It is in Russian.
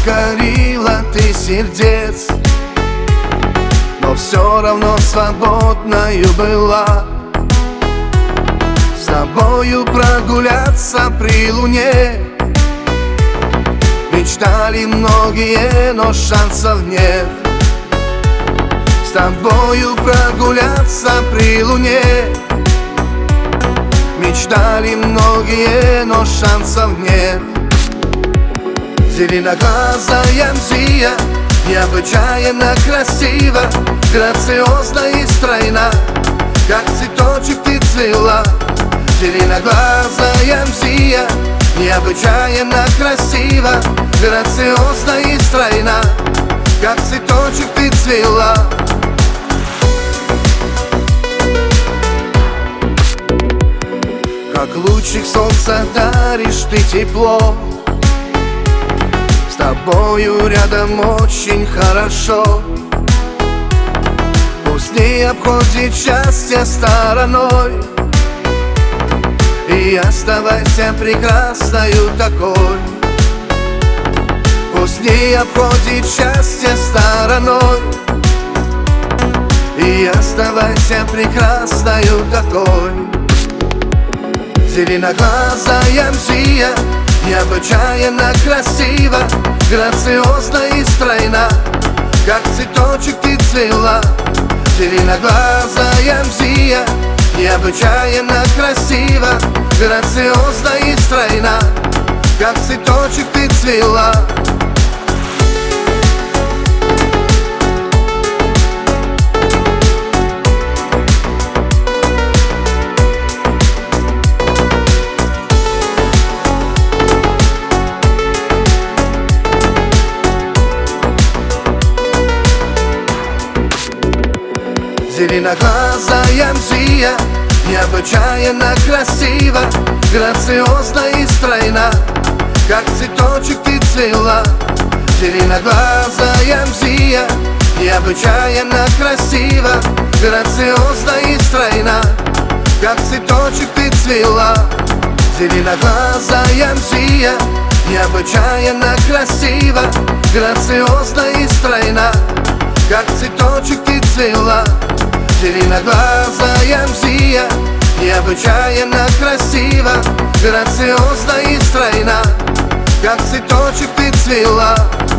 покорила ты сердец, но все равно свободною была. С тобою прогуляться при луне мечтали многие, но шансов нет. С тобою прогуляться при луне мечтали многие, но шансов нет. Зеленоглазая Мзия необычайно красива, грациозна и стройна, как цветочек ты цвела. Зеленоглазая Мзия необычайно красива, грациозна и стройна, как цветочек ты цвела. Как лучик солнца даришь ты тепло, с тобою рядом очень хорошо. Пусть не обходит счастье стороной, и оставайся прекрасною такой. Пусть не обходит счастье стороной, и оставайся прекрасною такой. Зеленоглазая Мзия необычайно красива, грациозна и стройна, как цветочек ты цвела. Зеленоглазая Мзия необычайно красива, грациозна и стройна, как цветочек ты цвела. Зеленоглазая Мзия необычайно красива, грациозна и стройна, как цветочек ты цвела. Зеленоглазая Мзия необычайно красива, грациозна и стройна, как цветочек ты цвела. Зеленоглазая Мзия необычайно красива, грациозна и стройна, как цветочек ты цвела. Зеленоглазая Мзия необычайно красива, грациозна и стройна, как цветочек ты цвела.